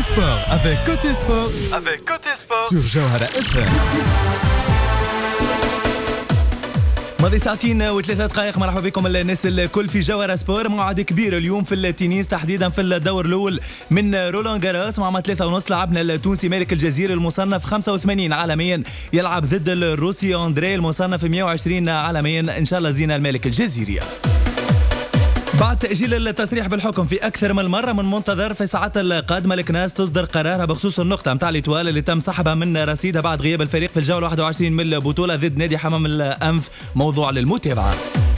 Sport avec Côté Sport. Sur Jawhara FM. ماضي ساعتين وثلاثة دقائق. مرحبا بكم الناس الكل في جوهرة سبور. موعد كبير اليوم في التنس، تحديدا في الدور الاول من رولان جاروس. مع 3:30 لعبنا التونسي مالك الجزيري المصنف 85 عالميا يلعب ضد الروسي اندري المصنف 120 عالميا. ان شاء الله زينة المالك الجزيري. بعد تأجيل التصريح بالحكم في أكثر من مرة من منتظر، في الساعات القادمة الكناس تصدر قرارها بخصوص النقطة متاع الإطوال اللي تم سحبها من رصيدها بعد غياب الفريق في الجولة 21 من البطولة ضد نادي حمام الأنف. موضوع للمتابعة.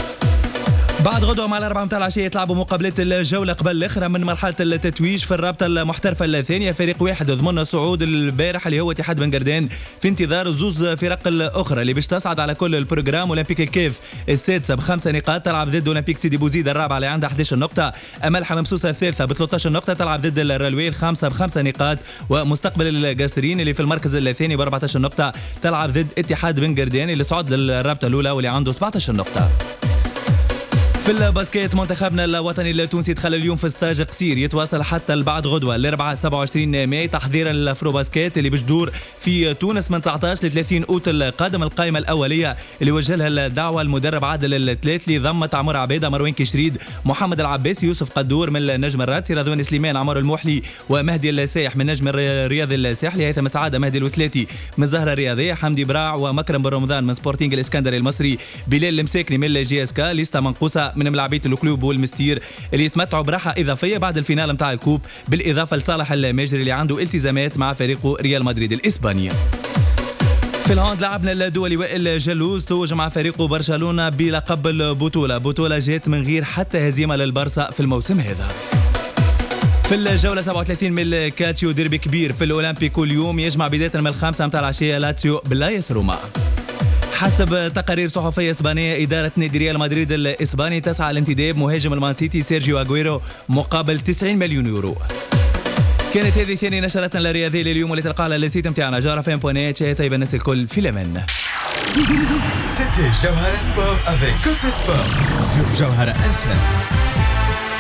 بعد غدوة مع 4 متاع العشية يتلعبوا مقابلات الجولة قبل الأخرى من مرحلة التتويج في الرابطة المحترفة الثانية. فريق واحد ضمن الصعود البارح اللي هو اتحاد بن قردان، في انتظار الزوز فرق الأخرى اللي باش تصعد على كل البروجرام. أولمبيك الكيف السادسة ب5 نقاط تلعب ضد أولمبيك سيدي بوزيد الرابعة اللي عندها 11 نقطة. أمل حمام سوسة الثالثة ب13 نقطة تلعب ضد الرلوي الخامسة ب5 نقاط. ومستقبل القاسرين اللي في المركز الثاني ب14 نقطة تلعب ضد اتحاد بن قردان اللي صعد للرابطة الأولى واللي عنده 17 نقطة. في الباسكيت منتخبنا الوطني التونسي دخل اليوم في ستاج قصير يتواصل حتى بعد غدوه الاربعاء 27 ماي تحضيرا للافرو باسكيت اللي باش تدور في تونس من 19 ل 30 اوت القادم. القائمه الاوليه اللي وجه لها الدعوه المدرب عادل الثلاث اللي ضمت عمر عبيده، مروان كشريد، محمد العباسي، يوسف قدور من النجم الراتسي، رضوان سليمان، عمر الموحلي، ومهدي السايح من نجم الرياضي الساحلي، هيثم سعاده، مهدي الوسلاتي من الزهره الرياضيه، حمدي براع ومكرم بن رمضان من سبورتينغ الاسكندري المصري، بلال المساكني من الجي اس كا. ليستا منقوصه من ملاعبيه الكلوب والمستير اللي يتمتعوا براحه اضافيه بعد الفينال نتاع الكوب، بالاضافه لصالح المجري اللي عنده التزامات مع فريقه ريال مدريد الاسباني. في الهاند لعبنا الدولي وائل جلوز توج مع فريقه برشلونه بلقب البطوله، بطوله جات من غير حتى هزيمه للبارسا في الموسم هذا. في الجولة 37 من الكاتشيو ديربي كبير في الأولمبيكو اليوم يجمع بداية من 5 متاع العشية لاتسيو بلايس روما. حسب تقارير صحفية إسبانية، إدارة نادي ريال مدريد الإسباني تسعى لانتداب مهاجم المان سيتي سيرجيو أغويرو مقابل 90 مليون يورو. كانت هذه ثاني نشرة الرياضية لليوم اللي تلقاها على السيت متاعنا جارة فين بوانيت. طيب الناس الكل في الأمان. C'était Jawhara Sport avec Côté Sport sur Jawhara FM.